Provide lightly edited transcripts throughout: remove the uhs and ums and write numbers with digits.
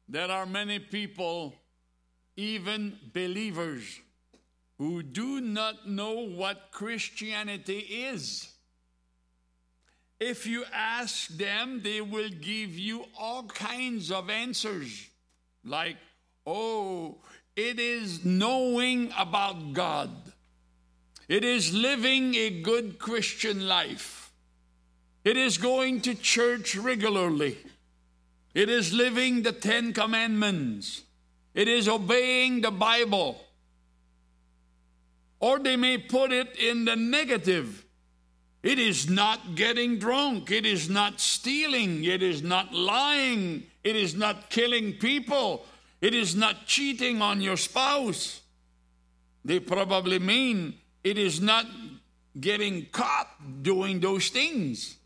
There are many people, even believers, who do not know what Christianity is. If you ask them, they will give you all kinds of answers. Like, oh, it is knowing about God. It is living a good Christian life. It is going to church regularly. It is living the 10 Commandments. It is obeying the Bible. Or they may put it in the negative. It is not getting drunk. It is not stealing. It is not lying. It is not killing people. It is not cheating on your spouse. They probably mean it is not getting caught doing those things.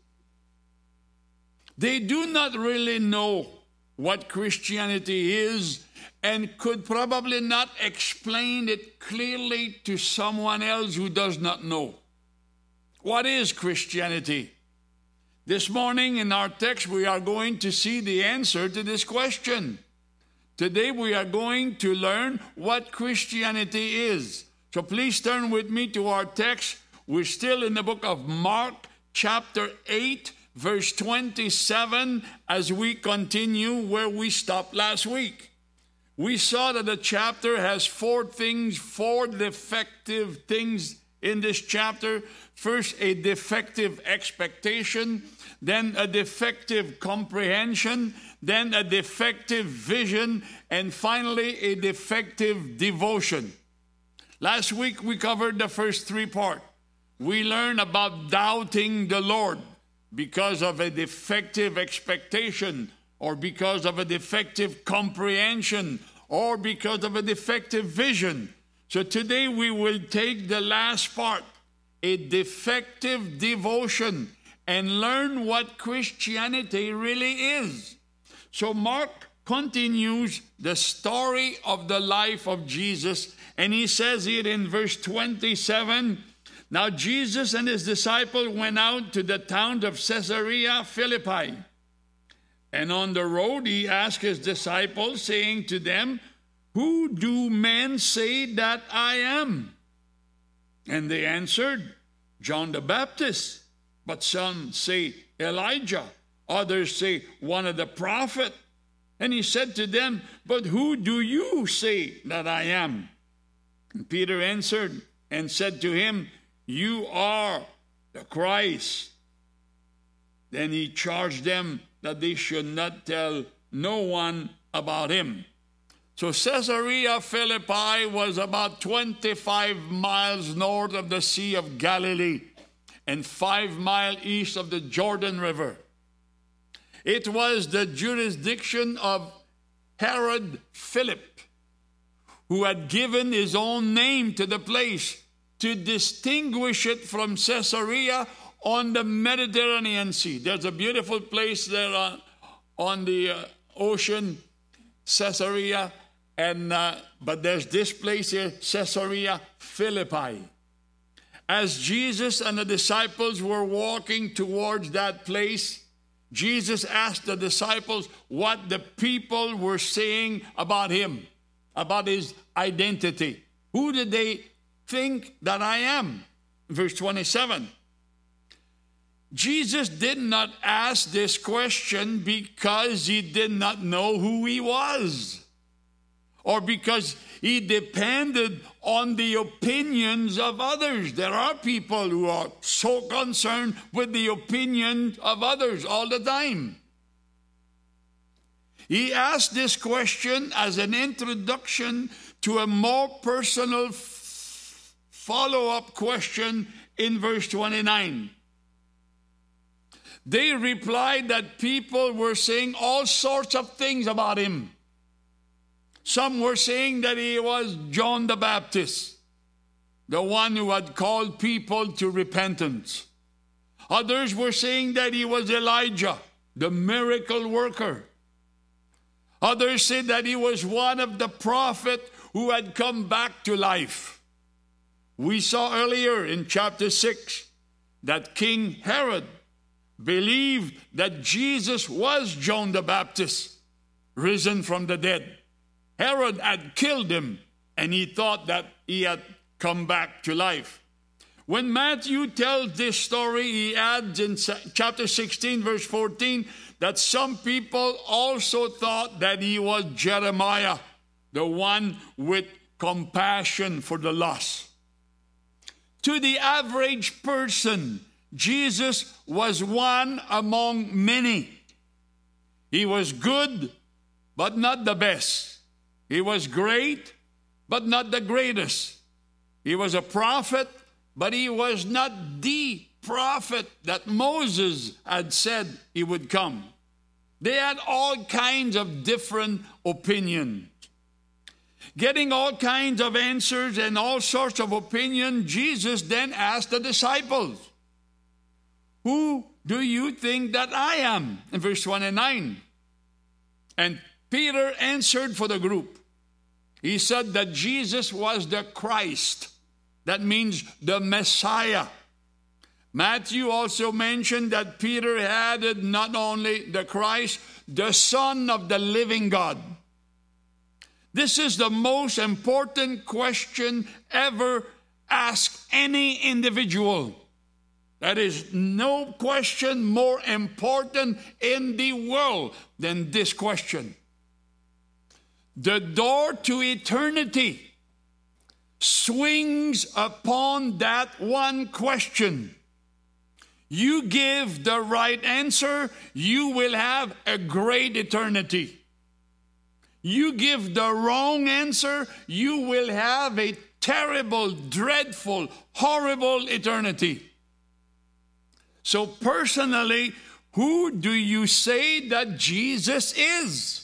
They do not really know what Christianity is and could probably not explain it clearly to someone else who does not know. What is Christianity? This morning in our text, we are going to see the answer to this question. Today, we are going to learn what Christianity is. So please turn with me to our text. We're still in the book of Mark, chapter 8, verse 27, as we continue where we stopped last week. We saw that the chapter has four defective things in this chapter. First, a defective expectation, then a defective comprehension, then a defective vision, and finally a defective devotion. Last week we covered the first three parts. We learned about doubting the Lord because of a defective expectation, or because of a defective comprehension, or because of a defective vision. So today we will take the last part, a defective devotion, and learn what Christianity really is. So Mark continues the story of the life of Jesus, and he says here in verse 27, now Jesus and his disciples went out to the town of Caesarea Philippi. And on the road he asked his disciples, saying to them, who do men say that I am? And they answered, John the Baptist. But some say Elijah. Others say one of the prophets. And he said to them, but who do you say that I am? And Peter answered and said to him, you are the Christ. Then he charged them that they should not tell no one about him. So Caesarea Philippi was about 25 miles north of the Sea of Galilee and 5 miles east of the Jordan River. It was the jurisdiction of Herod Philip, who had given his own name to the place to distinguish it from Caesarea on the Mediterranean Sea. There's a beautiful place there on the ocean, Caesarea, but there's this place here, Caesarea Philippi. As Jesus and the disciples were walking towards that place, Jesus asked the disciples what the people were saying about him, about his identity. Who did they think that I am? Verse 27. Jesus did not ask this question because he did not know who he was, or because he depended on the opinions of others. There are people who are so concerned with the opinion of others all the time. He asked this question as an introduction to a more personal follow-up question in verse 29. They replied that people were saying all sorts of things about him. Some were saying that he was John the Baptist, the one who had called people to repentance. Others were saying that he was Elijah, the miracle worker. Others said that he was one of the prophets who had come back to life. We saw earlier in chapter 6 that King Herod believed that Jesus was John the Baptist. risen from the dead. Herod had killed him, and he thought that he had come back to life. When Matthew tells this story, he adds in chapter 16, verse 14, that some people also thought that he was Jeremiah, the one with compassion for the lost. To the average person, Jesus was one among many. He was good, but not the best. He was great, but not the greatest. He was a prophet, but he was not the prophet that Moses had said he would come. They had all kinds of different opinions. Getting all kinds of answers and all sorts of opinions, Jesus then asked the disciples, "Who do you think that I am?" In verse 29. And Peter answered for the group. He said that Jesus was the Christ. That means the Messiah. Matthew also mentioned that Peter added not only the Christ, the Son of the living God. This is the most important question ever asked any individual. There is no question more important in the world than this question. The door to eternity swings upon that one question. You give the right answer, you will have a great eternity. You give the wrong answer, you will have a terrible, dreadful, horrible eternity. So personally, who do you say that Jesus is?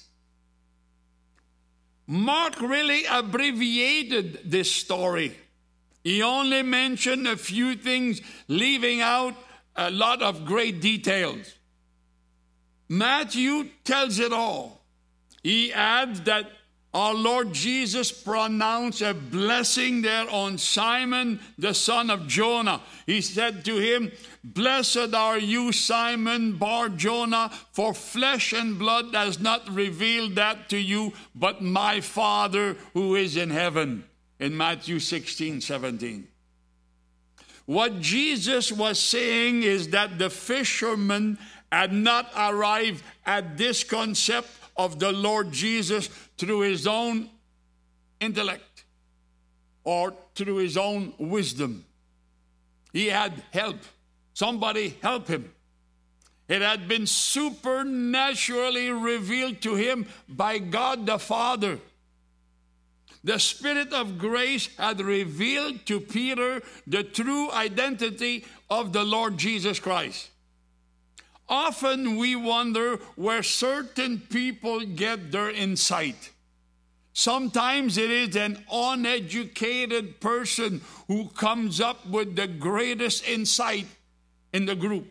Mark really abbreviated this story. He only mentioned a few things, leaving out a lot of great details. Matthew tells it all. He adds that our Lord Jesus pronounced a blessing there on Simon, the son of Jonah. He said to him, "Blessed are you, Simon Bar-Jonah, for flesh and blood has not revealed that to you, but my Father who is in heaven," in Matthew 16:17. What Jesus was saying is that the fishermen had not arrived at this concept of the Lord Jesus through his own intellect or through his own wisdom. He had help. Somebody help him. It had been supernaturally revealed to him by God the Father. The Spirit of grace had revealed to Peter the true identity of the Lord Jesus Christ. Often we wonder where certain people get their insight. Sometimes it is an uneducated person who comes up with the greatest insight in the group.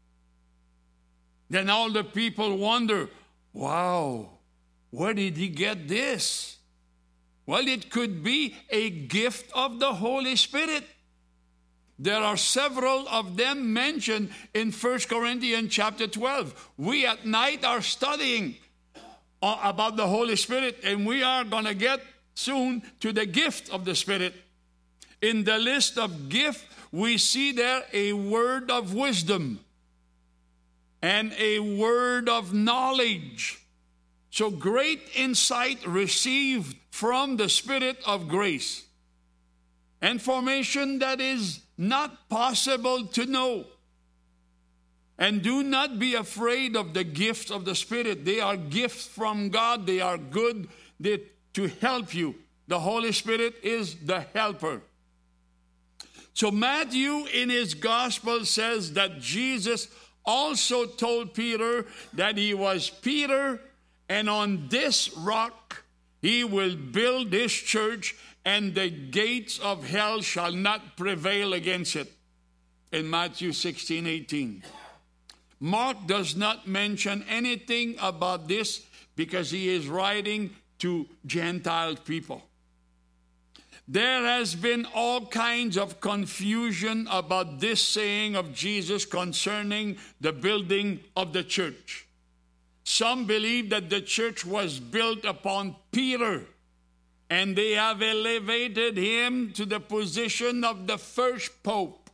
Then all the people wonder, wow, where did he get this? Well, it could be a gift of the Holy Spirit. There are several of them mentioned in 1 Corinthians chapter 12. We at night are studying about the Holy Spirit, and we are going to get soon to the gift of the Spirit. In the list of gifts, we see there a word of wisdom and a word of knowledge. So great insight received from the Spirit of grace. Information that is not possible to know. And do not be afraid of the gifts of the Spirit. They are gifts from God. They are good to help you. The Holy Spirit is the helper. So Matthew in his gospel says that Jesus also told Peter that he was Peter, and on this rock he will build his church, and the gates of hell shall not prevail against it, in Matthew 16:18. Mark does not mention anything about this because he is writing to Gentile people. There has been all kinds of confusion about this saying of Jesus concerning the building of the church. Some believe that the church was built upon Peter, and they have elevated him to the position of the first pope.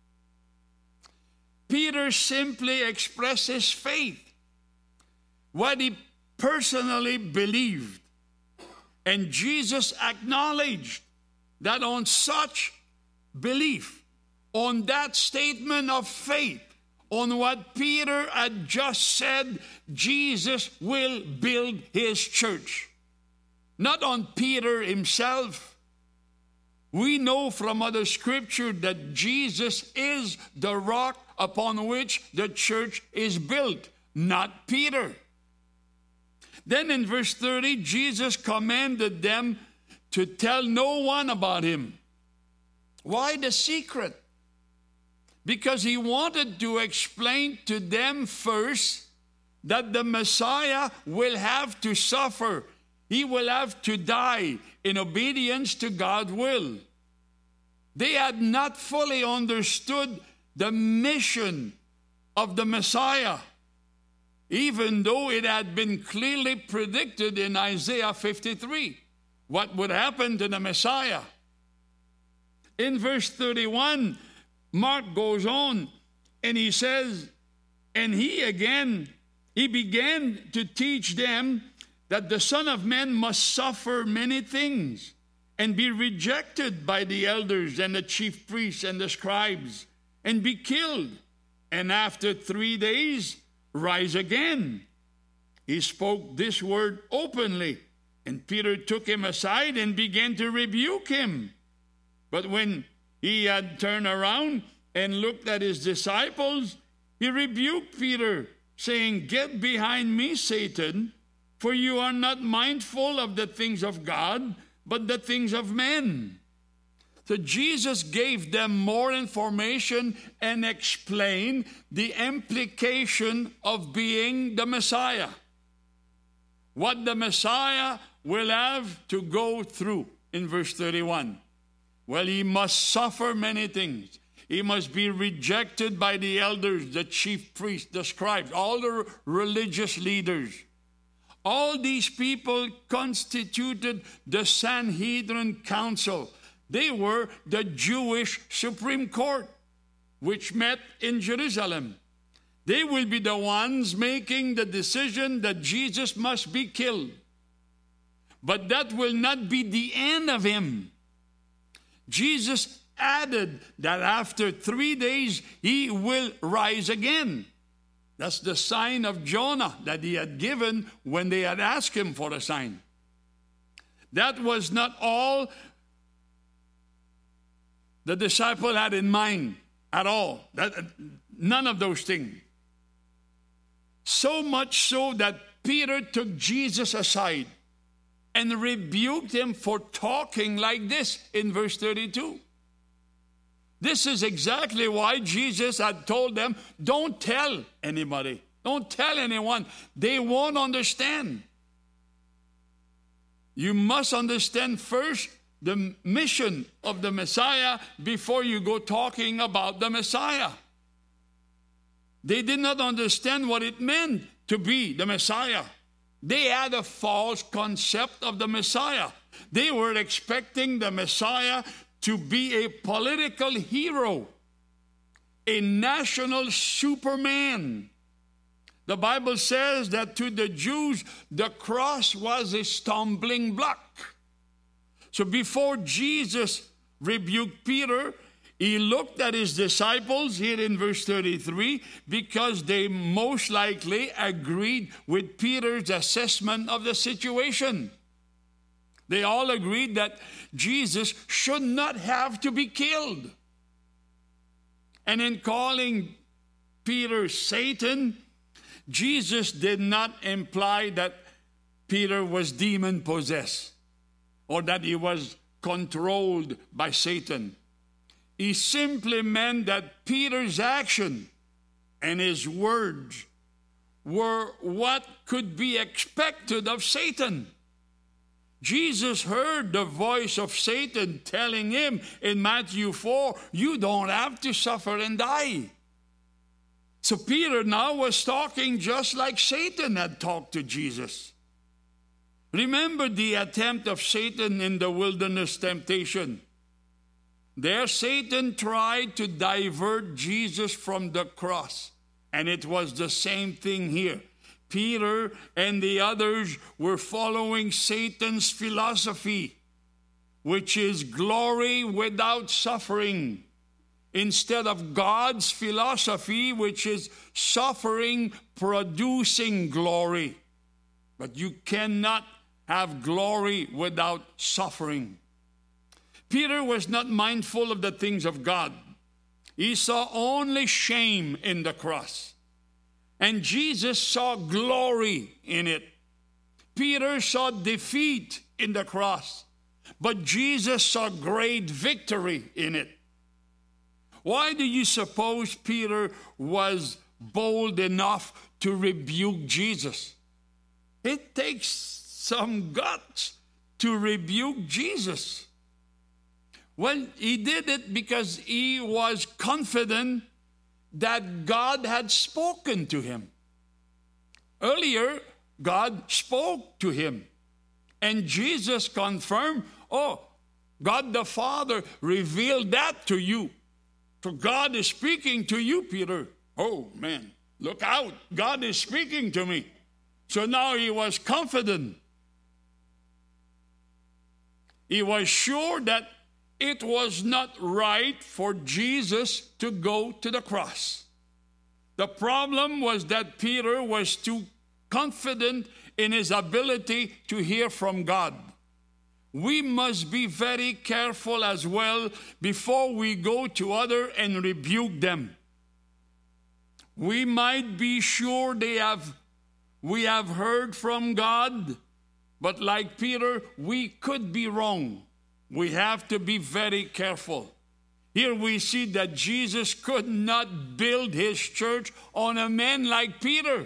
Peter simply expresses faith, what he personally believed. And Jesus acknowledged that on such belief, on that statement of faith, on what Peter had just said, Jesus will build his church. Not on Peter himself. We know from other scripture that Jesus is the rock upon which the church is built, not Peter. Then in verse 30, Jesus commanded them to tell no one about him. Why the secret? Because he wanted to explain to them first that the Messiah will have to suffer. He will have to die in obedience to God's will. They had not fully understood the mission of the Messiah, even though it had been clearly predicted in Isaiah 53 what would happen to the Messiah. In verse 31, Mark goes on and he says, and he began to teach them that the Son of Man must suffer many things and be rejected by the elders and the chief priests and the scribes and be killed, and after 3 days rise again. He spoke this word openly, and Peter took him aside and began to rebuke him. But when he had turned around and looked at his disciples, he rebuked Peter, saying, "Get behind me, Satan, for you are not mindful of the things of God, but the things of men." So Jesus gave them more information and explained the implication of being the Messiah. What the Messiah will have to go through in verse 31. Well, he must suffer many things. He must be rejected by the elders, the chief priests, the scribes, all the religious leaders. All these people constituted the Sanhedrin Council. They were the Jewish Supreme Court, which met in Jerusalem. They will be the ones making the decision that Jesus must be killed. But that will not be the end of him. Jesus added that after 3 days he will rise again. That's the sign of Jonah that he had given when they had asked him for a sign. That was not all the disciple had in mind at all. None of those things. So much so that Peter took Jesus aside and rebuked him for talking like this in verse 32. This is exactly why Jesus had told them, don't tell anybody. Don't tell anyone. They won't understand. You must understand first the mission of the Messiah before you go talking about the Messiah. They did not understand what it meant to be the Messiah. They had a false concept of the Messiah. They were expecting the Messiah to be a political hero, a national superman. The Bible says that to the Jews, the cross was a stumbling block. So before Jesus rebuked Peter, he looked at his disciples here in verse 33 because they most likely agreed with Peter's assessment of the situation. They all agreed that Jesus should not have to be killed. And in calling Peter Satan, Jesus did not imply that Peter was demon-possessed or that he was controlled by Satan. He simply meant that Peter's action and his words were what could be expected of Satan. Jesus heard the voice of Satan telling him in Matthew 4, you don't have to suffer and die. So Peter now was talking just like Satan had talked to Jesus. Remember the attempt of Satan in the wilderness temptation. There Satan tried to divert Jesus from the cross. And it was the same thing here. Peter and the others were following Satan's philosophy, which is glory without suffering, instead of God's philosophy, which is suffering producing glory. But you cannot have glory without suffering. Peter was not mindful of the things of God. He saw only shame in the cross. And Jesus saw glory in it. Peter saw defeat in the cross, but Jesus saw great victory in it. Why do you suppose Peter was bold enough to rebuke Jesus? It takes some guts to rebuke Jesus. Well, he did it because he was confident that God had spoken to him. Earlier, God spoke to him. And Jesus confirmed, oh, God the Father revealed that to you. So God is speaking to you, Peter. Oh, man, look out. God is speaking to me. So now he was confident. He was sure that it was not right for Jesus to go to the cross. The problem was that Peter was too confident in his ability to hear from God. We must be very careful as well before we go to others and rebuke them. We might be sure we have heard from God, but like Peter, we could be wrong. We have to be very careful. Here we see that Jesus could not build his church on a man like Peter,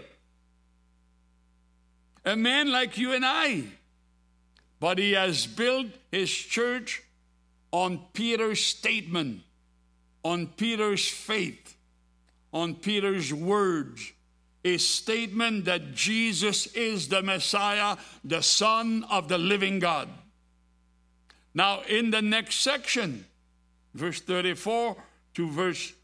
a man like you and I. But he has built his church on Peter's statement, on Peter's faith, on Peter's words, a statement that Jesus is the Messiah, the Son of the living God. Now, in the next section, verse 34 to verse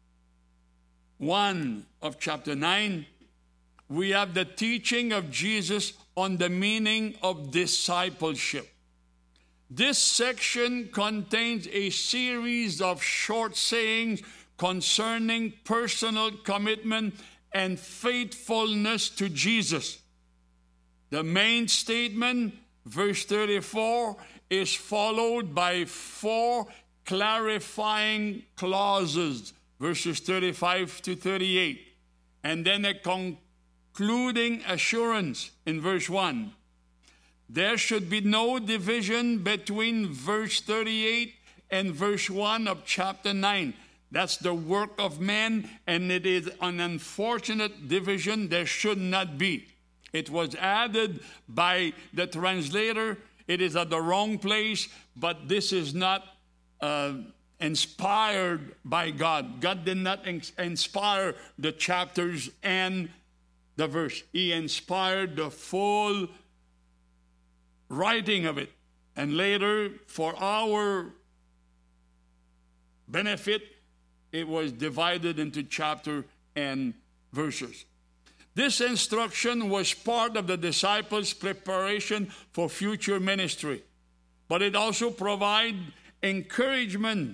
1 of chapter 9, we have the teaching of Jesus on the meaning of discipleship. This section contains a series of short sayings concerning personal commitment and faithfulness to Jesus. The main statement, verse 34, is followed by 4 clarifying clauses, verses 35 to 38, and then a concluding assurance in verse 1. There should be no division between verse 38 and verse 1 of chapter 9. That's the work of man, and it is an unfortunate division. There should not be. It was added by the translator. It is at the wrong place, but this is not inspired by God. God did not inspire the chapters and the verse. He inspired the full writing of it. And later, for our benefit, it was divided into chapter and verses. This instruction was part of the disciples' preparation for future ministry, but it also provides encouragement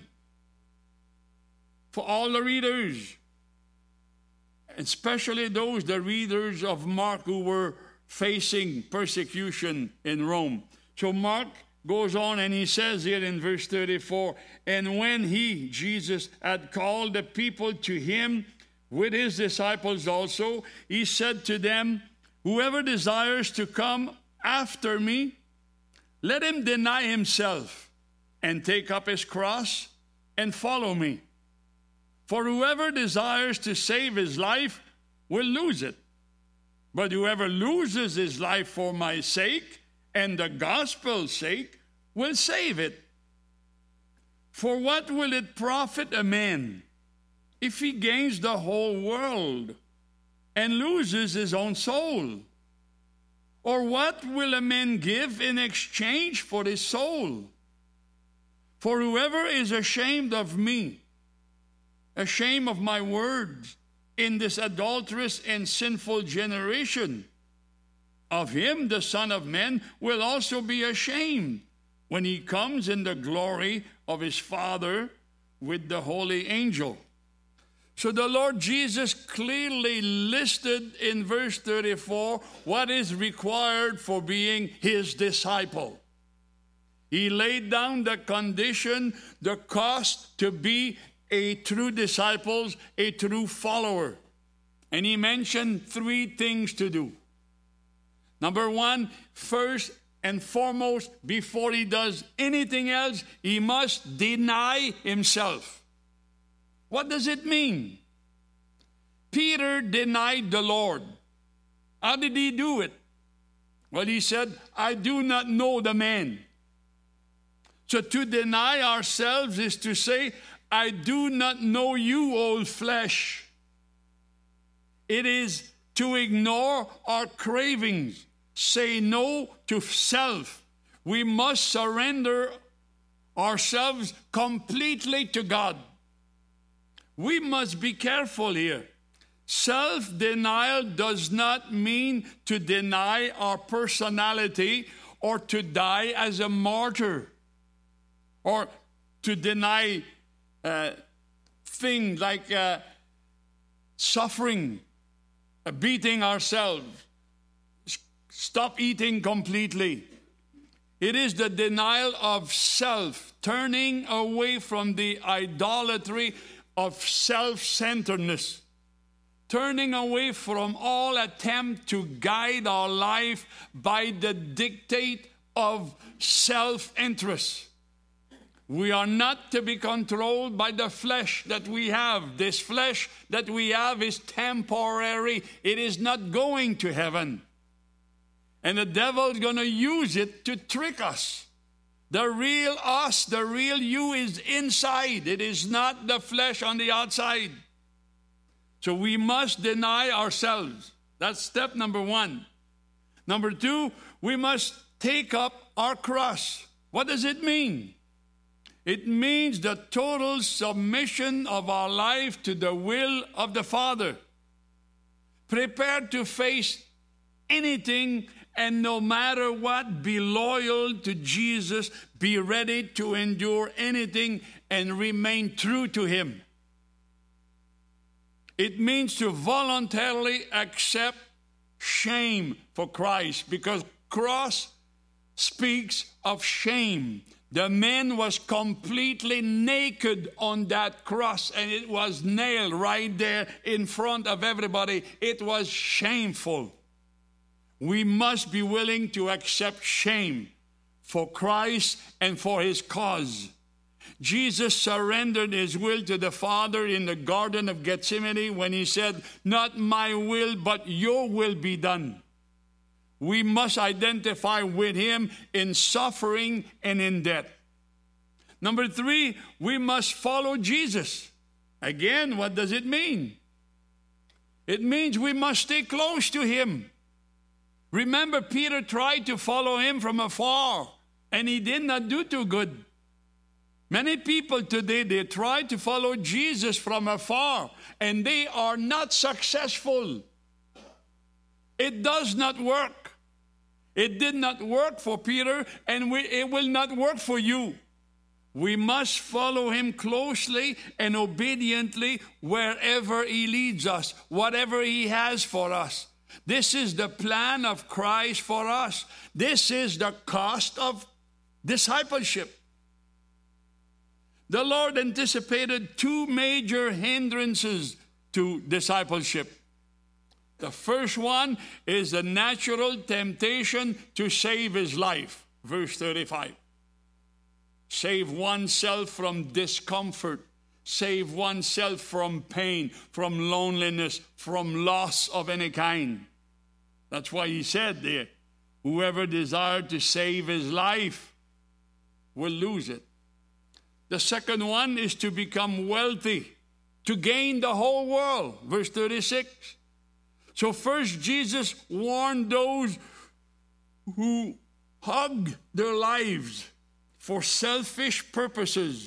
for all the readers, especially the readers of Mark who were facing persecution in Rome. So Mark goes on and he says here in verse 34, and when he, Jesus, had called the people to him with his disciples also, he said to them, whoever desires to come after me, let him deny himself and take up his cross and follow me. For whoever desires to save his life will lose it. But whoever loses his life for my sake and the gospel's sake will save it. For what will it profit a man if he gains the whole world and loses his own soul? Or what will a man give in exchange for his soul? For whoever is ashamed of me, ashamed of my words in this adulterous and sinful generation, of him the Son of Man will also be ashamed when he comes in the glory of his Father with the holy angel. So the Lord Jesus clearly listed in verse 34 what is required for being his disciple. He laid down the condition, the cost to be a true disciple, a true follower. And he mentioned 3 things to do. Number 1, first and foremost, before he does anything else, he must deny himself. What does it mean? Peter denied the Lord. How did he do it? Well, he said, I do not know the man. So to deny ourselves is to say, I do not know you, old flesh. It is to ignore our cravings, say no to self. We must surrender ourselves completely to God. We must be careful here. Self-denial does not mean to deny our personality or to die as a martyr or to deny things like suffering, beating ourselves, stop eating completely. It is the denial of self, turning away from the idolatry of self-centeredness, turning away from all attempt to guide our life by the dictate of self-interest. We are not to be controlled by the flesh that we have. This flesh that we have is temporary. It is not going to heaven. And the devil is going to use it to trick us. The real us, the real you is inside. It is not the flesh on the outside. So we must deny ourselves. That's step number 1. Number 2, we must take up our cross. What does it mean? It means the total submission of our life to the will of the Father. Prepared to face anything and no matter what, be loyal to Jesus, be ready to endure anything and remain true to him. It means to voluntarily accept shame for Christ, because cross speaks of shame. The man was completely naked on that cross, and it was nailed right there in front of everybody. It was shameful. We must be willing to accept shame for Christ and for his cause. Jesus surrendered his will to the Father in the Garden of Gethsemane when he said, not my will, but your will be done. We must identify with him in suffering and in death. Number 3, we must follow Jesus. Again, what does it mean? It means we must stay close to him. Remember, Peter tried to follow him from afar, and he did not do too good. Many people today, they try to follow Jesus from afar, and they are not successful. It does not work. It did not work for Peter, and it will not work for you. We must follow him closely and obediently wherever he leads us, whatever he has for us. This is the plan of Christ for us. This is the cost of discipleship. The Lord anticipated 2 major hindrances to discipleship. The first one is the natural temptation to save his life. Verse 35. Save oneself from discomfort. Save oneself from pain, from loneliness, from loss of any kind. That's why he said there, whoever desired to save his life will lose it. The second one is to become wealthy. to gain the whole world. Verse 36. So first Jesus warned those who hug their lives for selfish purposes.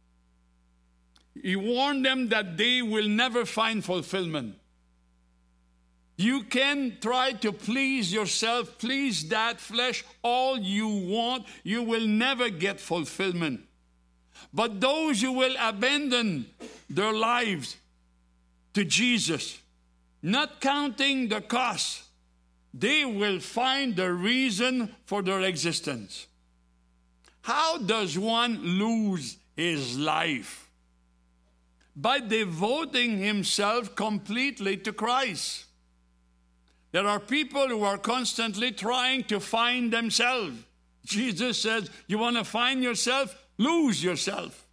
He warned them that they will never find fulfillment. You can try to please yourself, please that flesh all you want. You will never get fulfillment. But those who will abandon their lives to Jesus, not counting the cost, they will find the reason for their existence. How does one lose his life? By devoting himself completely to Christ. There are people who are constantly trying to find themselves. Jesus says, you want to find yourself? Lose yourself.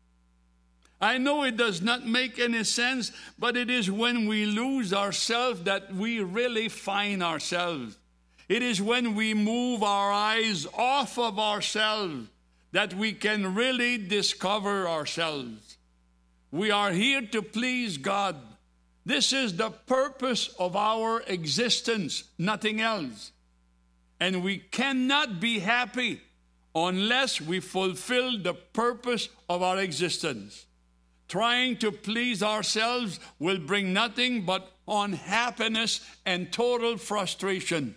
I know it does not make any sense, but it is when we lose ourselves that we really find ourselves. It is when we move our eyes off of ourselves that we can really discover ourselves. We are here to please God. This is the purpose of our existence, nothing else. And we cannot be happy unless we fulfill the purpose of our existence. Trying to please ourselves will bring nothing but unhappiness and total frustration.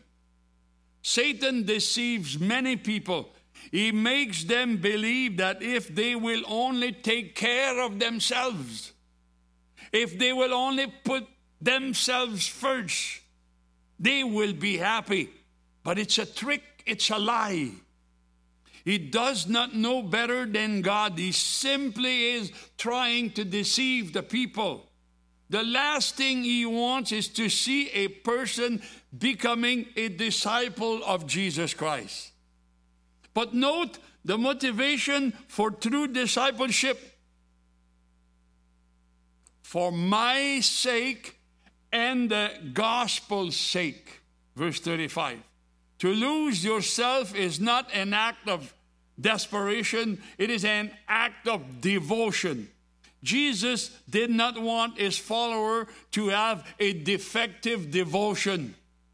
Satan deceives many people. He makes them believe that if they will only take care of themselves, if they will only put themselves first, they will be happy. But it's a trick, it's a lie. He does not know better than God. He simply is trying to deceive the people. The last thing he wants is to see a person becoming a disciple of Jesus Christ. But note the motivation for true discipleship. For my sake and the gospel's sake. Verse 35. To lose yourself is not an act of desperation. It is an act of devotion. Jesus did not want his follower to have a defective devotion.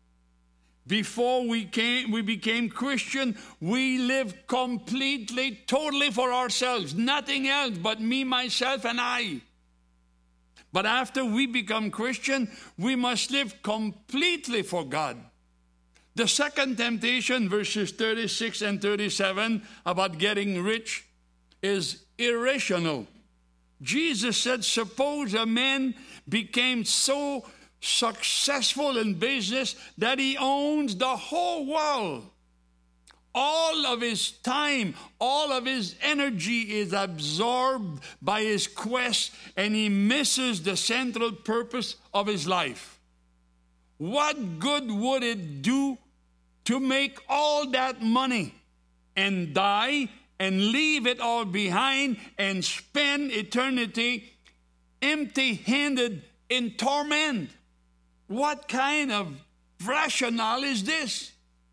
Before we became Christian, we lived completely, totally for ourselves. Nothing else but me, myself, and I. But after we become Christian, we must live completely for God. The second temptation, verses 36 and 37, about getting rich, is irrational. Jesus said, suppose a man became so successful in business that he owns the whole world. All of his time, all of his energy is absorbed by his quest, and he misses the central purpose of his life. What good would it do to make all that money and die and leave it all behind and spend eternity empty-handed in torment? What kind of rationale is this?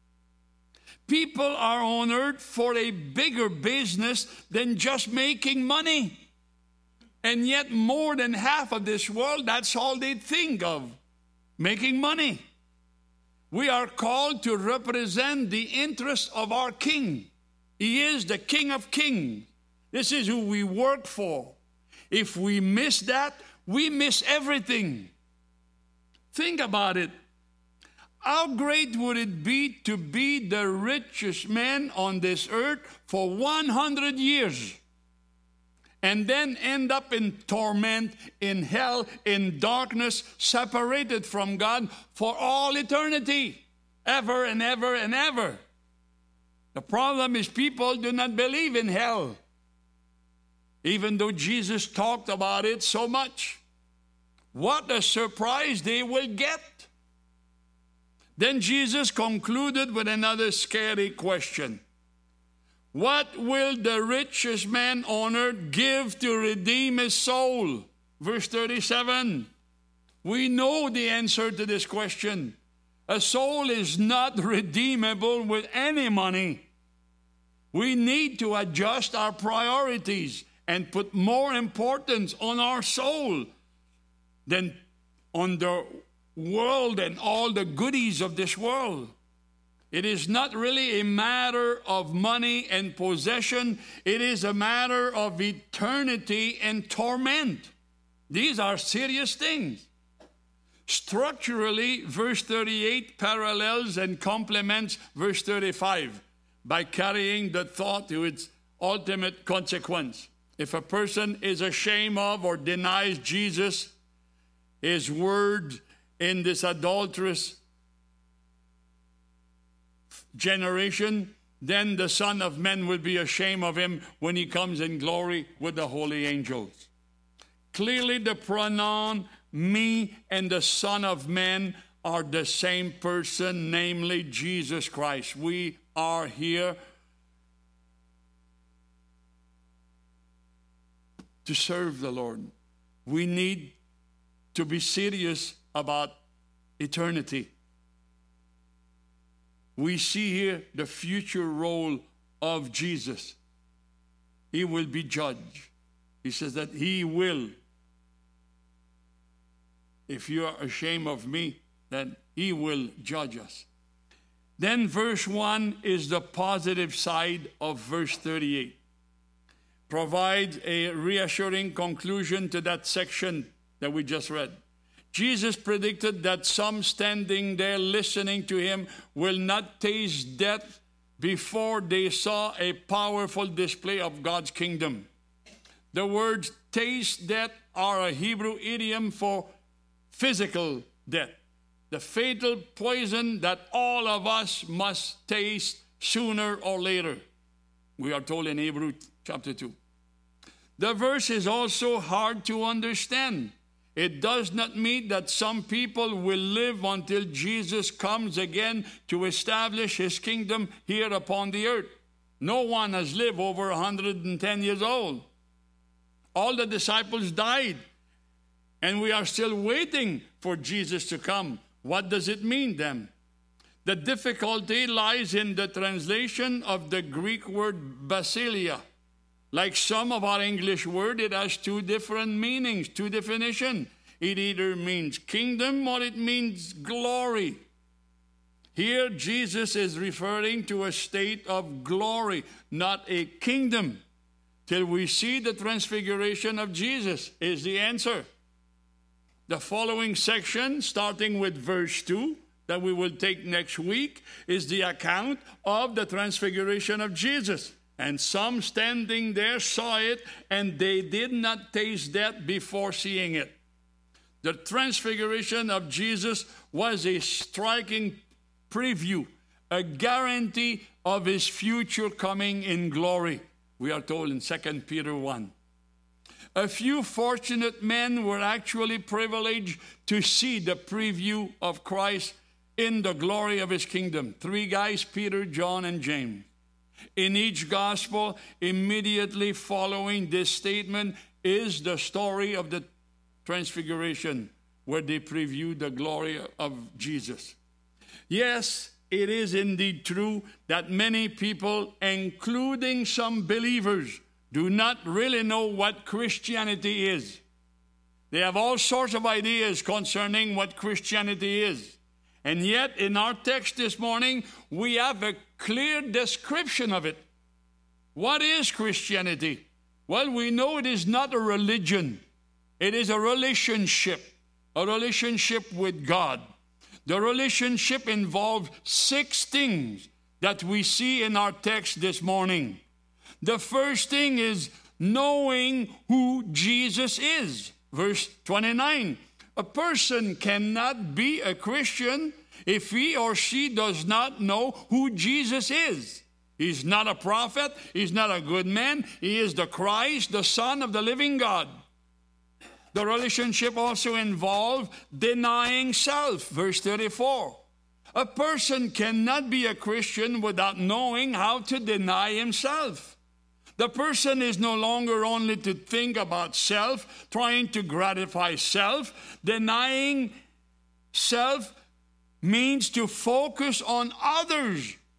People are on earth for a bigger business than just making money. And yet more than half of this world, that's all they think of, making money. We are called to represent the interest of our King. He is the King of Kings. This is who we work for. If we miss that, we miss everything. Think about it. How great would it be to be the richest man on this earth for 100 years and then end up in torment, in hell, in darkness, separated from God for all eternity, ever and ever and ever? The problem is people do not believe in hell, even though Jesus talked about it so much. What a surprise they will get. Then Jesus concluded with another scary question. What will the richest man on earth give to redeem his soul? Verse 37. We know the answer to this question. A soul is not redeemable with any money. We need to adjust our priorities and put more importance on our soul than on the world and all the goodies of this world. It is not really a matter of money and possession. It is a matter of eternity and torment. These are serious things. Structurally, verse 38 parallels and complements verse 35 by carrying the thought to its ultimate consequence. If a person is ashamed of or denies Jesus, his word in this adulterous generation, then the Son of Man will be ashamed of him when he comes in glory with the holy angels. Clearly, the pronoun me and the Son of Man are the same person, namely Jesus Christ. We are here to serve the Lord. We need to be serious about eternity. We see here the future role of Jesus. He will be judge. He says that he will. If you are ashamed of me, then he will judge us. Then verse 1 is the positive side of verse 38. Provides a reassuring conclusion to that section that we just read. Jesus predicted that some standing there listening to him will not taste death before they saw a powerful display of God's kingdom. The words taste death are a Hebrew idiom for physical death, the fatal poison that all of us must taste sooner or later. We are told in Hebrews chapter 2. The verse is also hard to understand. It does not mean that some people will live until Jesus comes again to establish his kingdom here upon the earth. No one has lived over 110 years old. All the disciples died, and we are still waiting for Jesus to come. What does it mean then? The difficulty lies in the translation of the Greek word basileia. Like some of our English word, it has two different meanings, two definitions. It either means kingdom or it means glory. Here, Jesus is referring to a state of glory, not a kingdom. Till we see the transfiguration of Jesus is the answer. The following section, starting with verse 2, that we will take next week, is the account of the transfiguration of Jesus. And some standing there saw it, and they did not taste death before seeing it. The transfiguration of Jesus was a striking preview, a guarantee of his future coming in glory. We are told in 2 Peter 1. A few fortunate men were actually privileged to see the preview of Christ in the glory of his kingdom. 3 guys, Peter, John, and James. In each gospel, immediately following this statement is the story of the transfiguration, where they preview the glory of Jesus. Yes, it is indeed true that many people, including some believers, do not really know what Christianity is. They have all sorts of ideas concerning what Christianity is. And yet, in our text this morning, we have a clear description of it. What is Christianity? Well, we know it is not a religion. It is a relationship with God. The relationship involves 6 things that we see in our text this morning. The first thing is knowing who Jesus is. Verse 29. A person cannot be a Christian if he or she does not know who Jesus is. He's not a prophet. He's not a good man. He is the Christ, the Son of the living God. The relationship also involves denying self. Verse 34. A person cannot be a Christian without knowing how to deny himself. The person is no longer only to think about self, trying to gratify self. Denying self means to focus on others,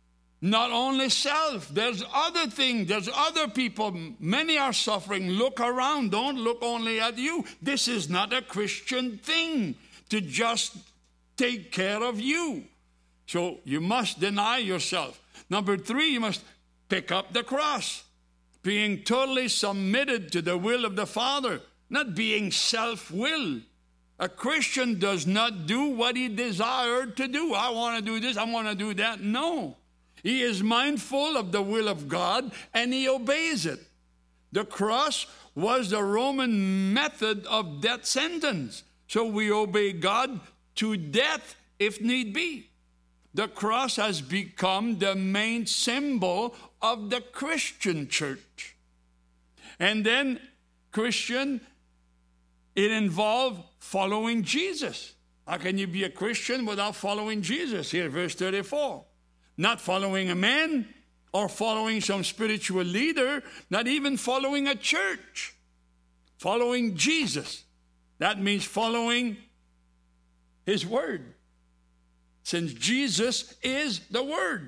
Not only self, there's other things, there's other people. Many are suffering. Look around. Don't look only at you. This is not a Christian thing to just take care of you. So you must deny yourself. Number 3, you must pick up the cross, being totally submitted to the will of the Father, not being self-willed. A Christian does not do what he desired to do. I want to do this, I want to do that. No. He is mindful of the will of God and he obeys it. The cross was the Roman method of death sentence. So we obey God to death if need be. The cross has become the main symbol of the Christian church. And then Christian, it involved following Jesus. How can you be a Christian without following Jesus? Here, verse 34. Not following a man or following some spiritual leader, not even following a church. Following Jesus. That means following his word. Since Jesus is the word.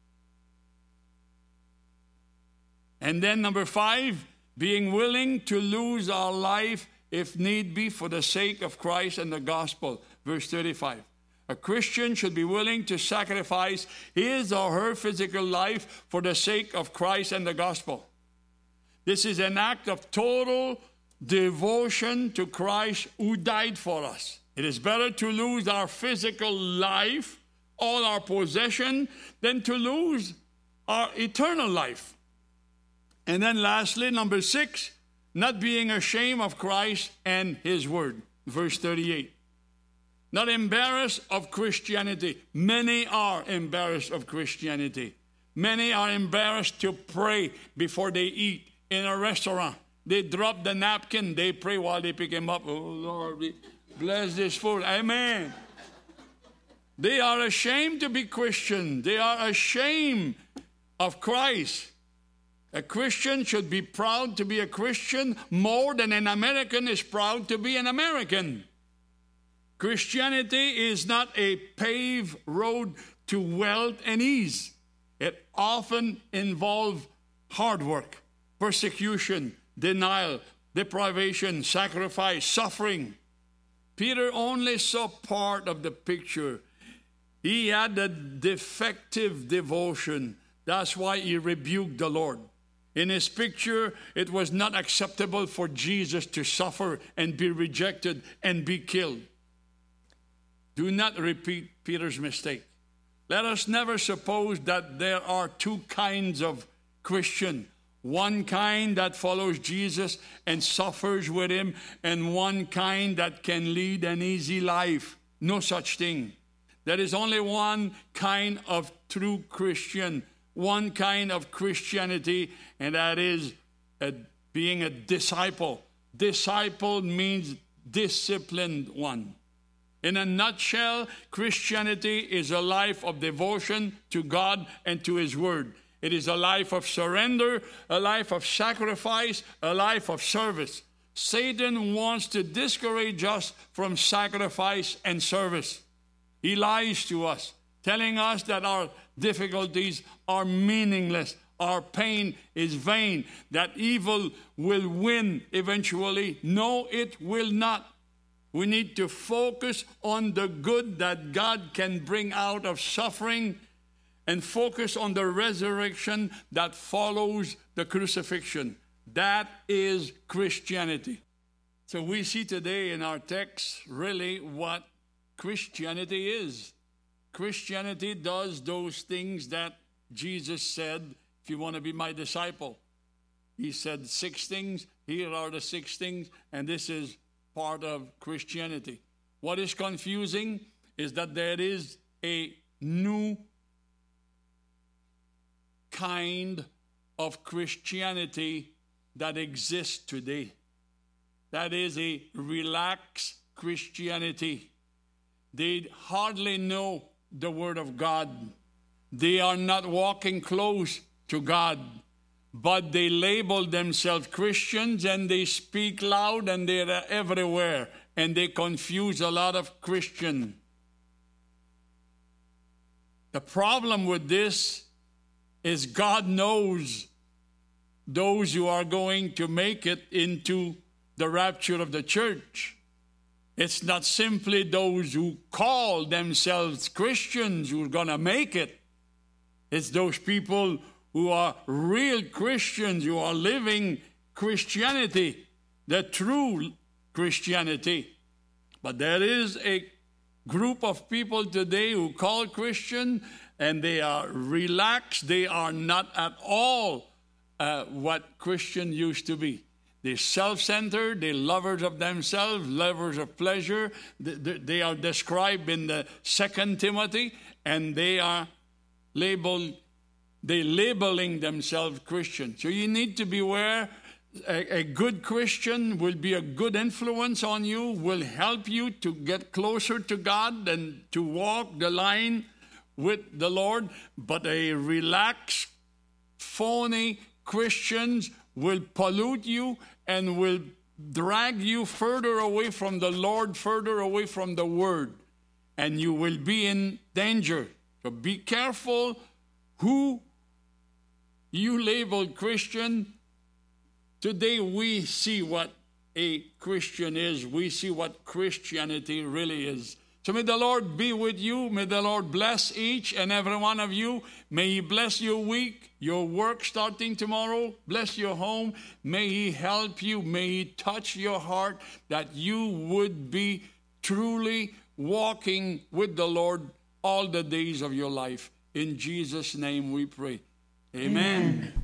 And then number 5, being willing to lose our life if need be for the sake of Christ and the gospel. Verse 35. A Christian should be willing to sacrifice his or her physical life for the sake of Christ and the gospel. This is an act of total devotion to Christ who died for us. It is better to lose our physical life, all our possession, than to lose our eternal life. And then lastly, number 6, not being ashamed of Christ and his word. Verse 38. Not embarrassed of Christianity. Many are embarrassed of Christianity. Many are embarrassed to pray before they eat in a restaurant. They drop the napkin, they pray while they pick him up. Oh, Lord, bless this food. Amen. They are ashamed to be Christian. They are ashamed of Christ. A Christian should be proud to be a Christian more than an American is proud to be an American. Christianity is not a paved road to wealth and ease. It often involves hard work, persecution, denial, deprivation, sacrifice, suffering. Peter only saw part of the picture. He had a defective devotion. That's why he rebuked the Lord. In his picture, it was not acceptable for Jesus to suffer and be rejected and be killed. Do not repeat Peter's mistake. Let us never suppose that there are two kinds of Christian. One kind that follows Jesus and suffers with him, and one kind that can lead an easy life. No such thing. There is only one kind of true Christian, one kind of Christianity, and that is being a disciple. Disciple means disciplined one. In a nutshell, Christianity is a life of devotion to God and to his word. It is a life of surrender, a life of sacrifice, a life of service. Satan wants to discourage us from sacrifice and service. He lies to us, telling us that our difficulties are meaningless, our pain is vain, that evil will win eventually. No, it will not. We need to focus on the good that God can bring out of suffering and focus on the resurrection that follows the crucifixion. That is Christianity. So we see today in our text really what Christianity is. Christianity does those things that Jesus said, if you want to be my disciple. He said 6 things. Here are the 6 things, and this is part of Christianity. What is confusing is that there is a new kind of Christianity that exists today. That is a relaxed Christianity. They hardly know the Word of God. They are not walking close to God, but they label themselves Christians and they speak loud and they're everywhere and they confuse a lot of Christians. The problem with this is God knows those who are going to make it into the rapture of the church. It's not simply those who call themselves Christians who are going to make it. It's those people who are real Christians, who are living Christianity, the true Christianity. But there is a group of people today who call Christian, and they are relaxed. They are not at all what Christian used to be. They're self-centered, they're lovers of themselves, lovers of pleasure. They are described in the 2 Timothy, and they are labeling themselves Christian. So you need to beware. A good Christian will be a good influence on you, will help you to get closer to God and to walk the line with the Lord. But a relaxed, phony Christians will pollute you and will drag you further away from the Lord, further away from the Word, and you will be in danger. So be careful who you label Christian. Today we see what a Christian is. We see what Christianity really is. So may the Lord be with you. May the Lord bless each and every one of you. May He bless your week, your work starting tomorrow. Bless your home. May He help you. May He touch your heart that you would be truly walking with the Lord all the days of your life. In Jesus' name we pray. Amen.